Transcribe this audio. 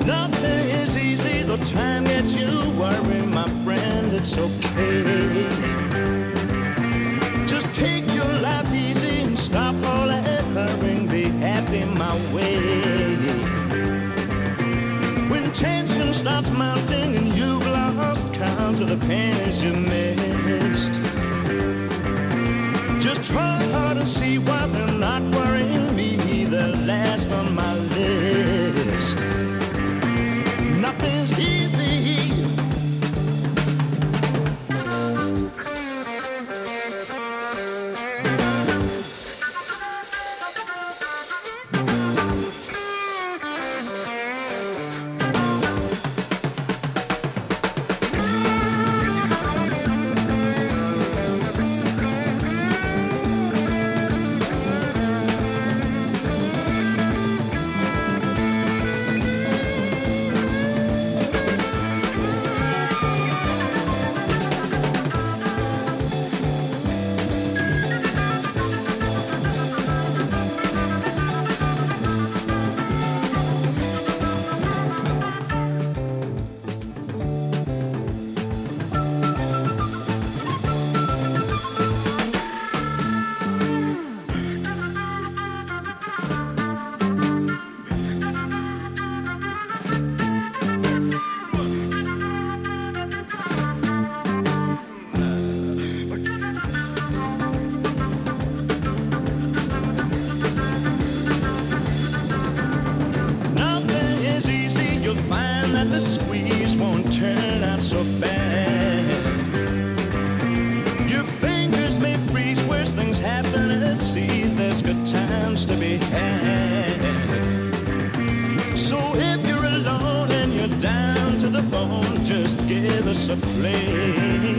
Nothing is easy, though time gets you worrying, my friend, it's okay. Just take your life easy and stop all that hurrying, be happy my way. When tension starts mounting and you've lost count of the pains you missed, just try hard and see why they're not worrying me. They're last on my list. Nothing's easy. The squeeze won't turn out so bad. Your fingers may freeze, worse things happen at sea. There's good times to be had. So if you're alone and you're down to the bone, just give us a play.